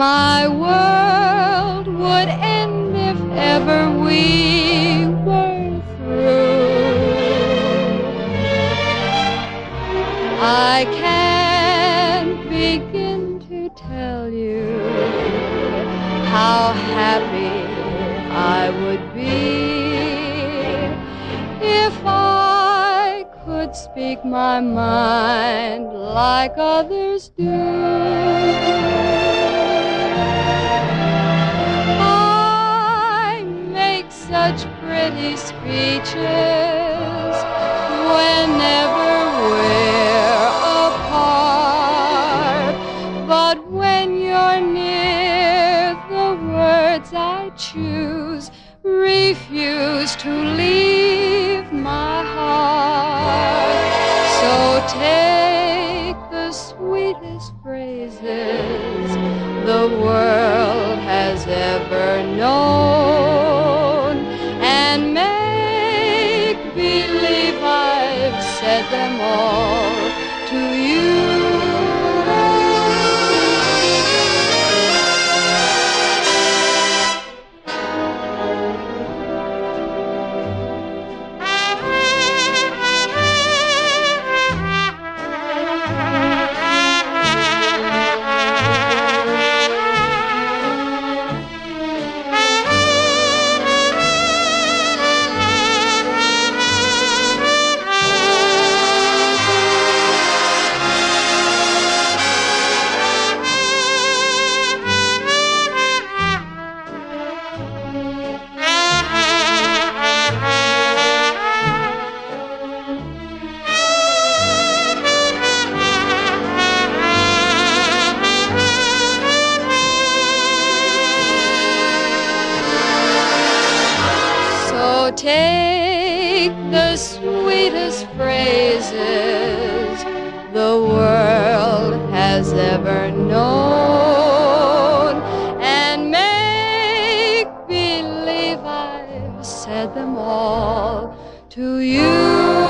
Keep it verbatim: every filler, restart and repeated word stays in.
my world would end if ever we were through. I can't begin to tell you how happy I would be if I could speak my mind like others do. I make such pretty speeches whenever we're apart, but when you're near, the words I choose refuse to leave my heart. So take the sweetest phrases the world has ever known and make believe I've said them all to you. So take the sweetest phrases the world has ever known and make believe I've said them all to you.